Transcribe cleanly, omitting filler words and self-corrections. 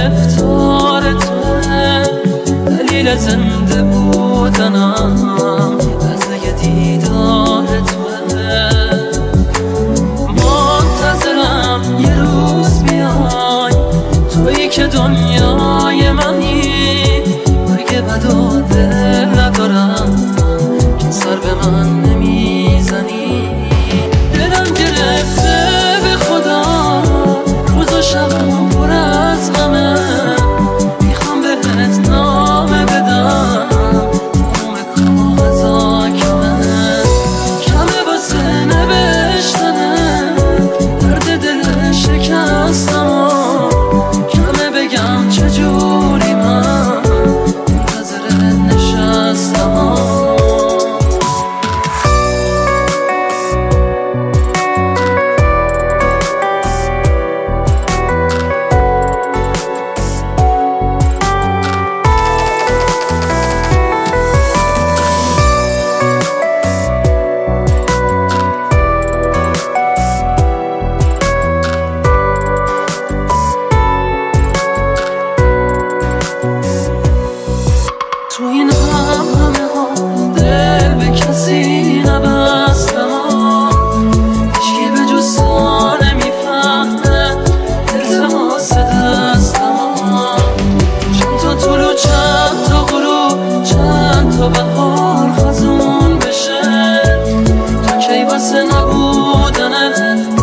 گرفتار توه، دلیل زنده بودنم لحظه دیدار توه. منتظرم یه روز بیای، تویی که دنیای منی. اگه بد و دل ندارم که سر به من نمیزنی. دلم گرفته به خدا، روز و شبم پر از غمه. میخوام بهت نامه بدم، تمام کاغذا کمه واسه نوشتنه. درد دل شکستم کمه بگم چجوری من منتظرت نشستم. تو این همه ها دل به کسی نبستم، هیچکی به جز تو نمیفهمه التماس دستم. چند تا طلوع چند تا غروب چند تا بهار خزون بشه، تا کی واسه نبودنت